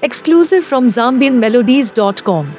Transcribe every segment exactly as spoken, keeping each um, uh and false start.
Exclusive from Zambian Melodies dot com.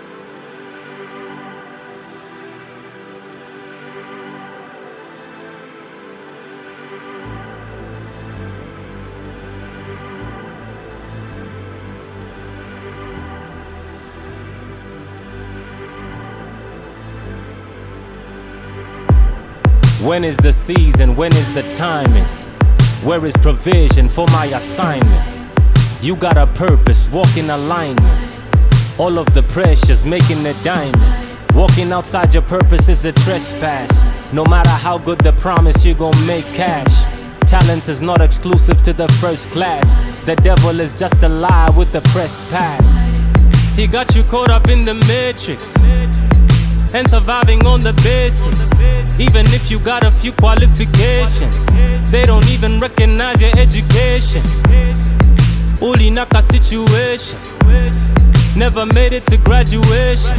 When is the season? When is the timing? Where is provision for my assignment? You got a purpose, walk in alignment. All of the pressures making a diamond. Walking outside your purpose is a trespass. No matter how good the promise, you gon' make cash. Talent is not exclusive to the first class. The devil is just a lie with the press pass. He got you caught up in the matrix and surviving on the basics. Even if you got a few qualifications, they don't even recognize your education. Uli naka situation, never made it to graduation,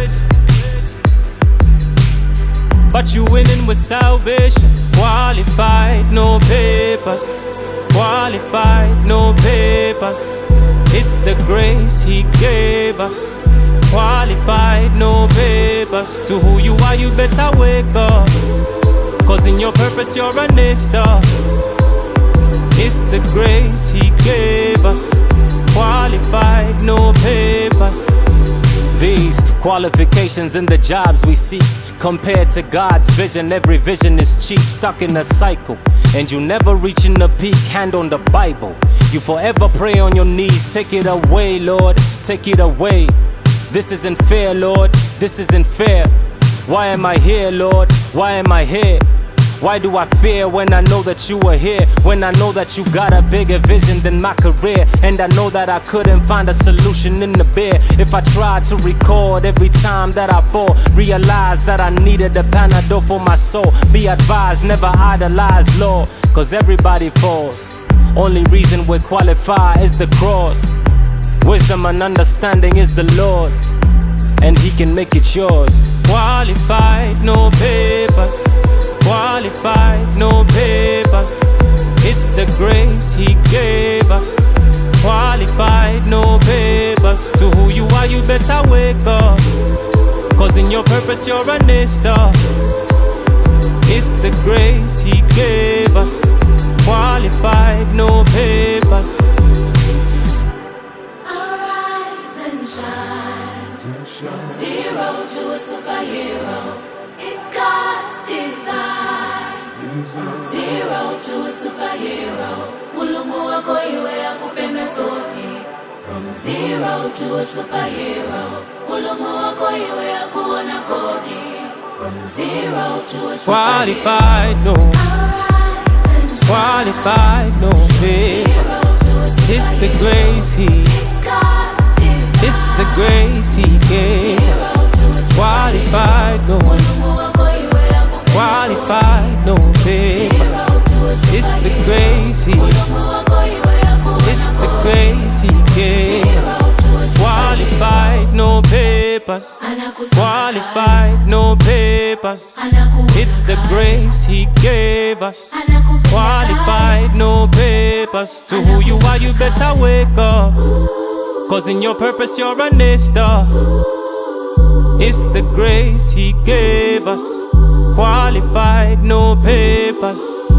but you winning with salvation. Qualified, no papers. Qualified, no papers. It's the grace He gave us. Qualified, no papers. To who you are, you better wake up, cause in your purpose you're a star. It's the grace He gave us. Qualified, no papers. These qualifications in the jobs we seek, compared to God's vision, every vision is cheap. Stuck in a cycle, and you never reaching the peak. Hand on the Bible, you forever pray on your knees. Take it away, Lord, take it away. This isn't fair, Lord, this isn't fair. Why am I here, Lord? Why am I here? Why do I fear when I know that you are here? When I know that you got a bigger vision than my career. And I know that I couldn't find a solution in the beer. If I tried to record every time that I fall, realize that I needed a Panadol for my soul. Be advised, never idolize law, cause everybody falls. Only reason we're qualified is the cross. Wisdom and understanding is the Lord's, and He can make it yours. Qualified, no papers. Qualified, no papers. It's the grace He gave us. Qualified, no papers. To who you are, you better wake up, cause in your purpose you're a star. It's the grace He gave us. Qualified, no papers. From zero to a superhero, it's God's design. From zero to a superhero, Mulungu wako iwe akupenda soti. From zero to a superhero, Mulungu wako iwe akuona kodi. From zero to a superhero, qualified, no. Qualified, no papers. It's the grace He. It's the grace He gave us. Qualified, no. Qualified, no papers. It's the grace He. It's the grace He gave us. Qualified, no papers. Qualified, no papers. It's the grace He gave us. Qualified, no papers. To who you are, you better wake up, cause in your purpose you're a star. It's the grace He gave us. Qualified, no papers.